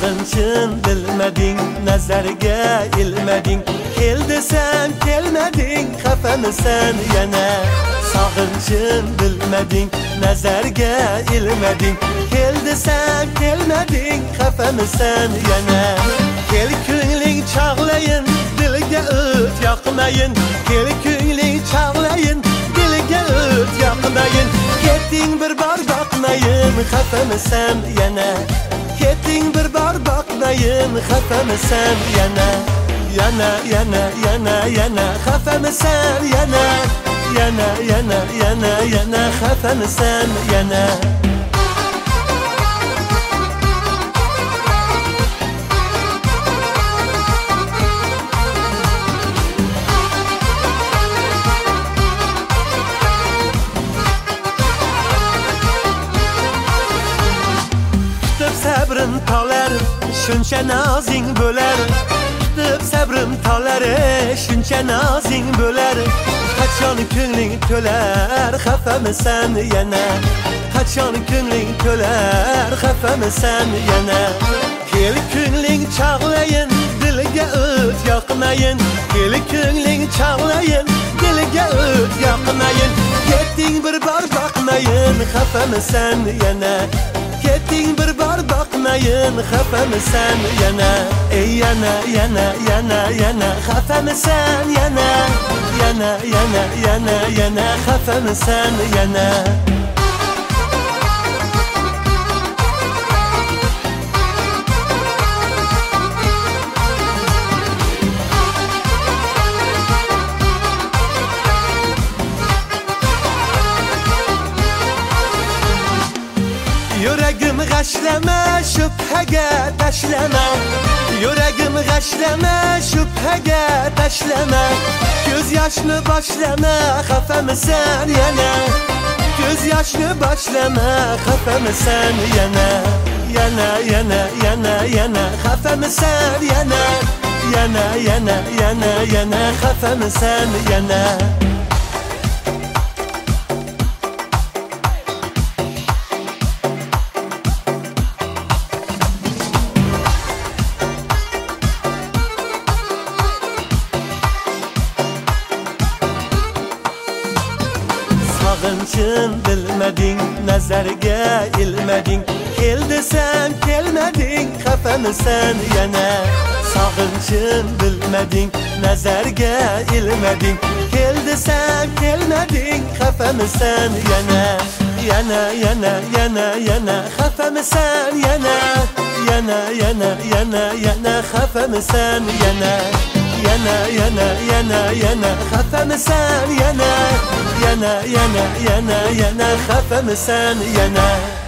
Sağınçın bilmedin, nazarga ilmedin. Kel desem kelmedin, xafamsan yana. Sağınçın bilmedin, nazarga ilmedin. Kel desem kelmedin, xafamsan yana. Kel ko'ngling çağlayın, dilga o't yoqmayın. Kel ko'ngling çağlayın, dilga o't yoqmayın. Ketding bir bor boqmayın, xafamsan yana. Ketding bir bor boqmayın, xafamsan yana. Yana yana yana yana xafamsan yana. Yana yana yana yana xafamsan yana. Sabrim tolar, shuncha nozing bo'lar. Tutib sabrim tolar, shuncha nozing bo'lar. Qachon ko'ngling to'lar, xafamsan yana. Qachon ko'ngling to'lar, xafamsan yana. Kel ko'ngling chog'layin, dilga o't yoqmayin. Kel ko'ngling chog'layin, dilga o't yoqmayin. Ketding bir bor boqmayin, xafamsan yana. Ketding bir bor boqmayin, xafamsan yana. Ey yana yana yana yana xafamsan yana. Yana yana yana yana xafamsan yana. Yuragim g'ashlama, shubhaga tashlama. Yuragim g'ashlama, shubhaga tashlama. Ko'z yoshni boshlama, xafamsan yana. Ko'z yoshni boshlama, xafamsan yana. Yana yana yana yana xafamsan yana. Yana yana yana yana xafamsan yana. Sağınçın bilmedin, nazarga ilmedin. Kel desem kelmedin, xafamsan yana. Sağınçın bilmedin, nazarga ilmedin. Kel desem kelmedin, xafamsan yana. Yana yana yana yana xafamsan yana. Yana yana yana yana xafamsan yana. Yana yana yana yana xafamsan yana. Yana yana yana yana xafamsan yana.